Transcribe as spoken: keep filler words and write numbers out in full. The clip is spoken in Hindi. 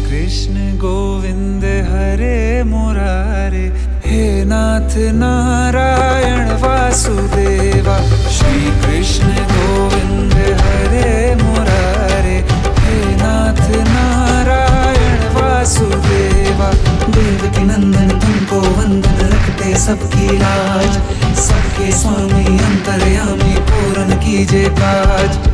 कृष्ण गोविंद हरे मुरारे, हे नाथ नारायण वासुदेवा। श्री कृष्ण गोविंद हरे मुरारे, हे नाथ नारायण वासुदेवा। देवकी नंदन तुमको वंदन, रखते सबकी लाज, सबके स्वामी अंतर्यामी पूर्ण कीजिए काज।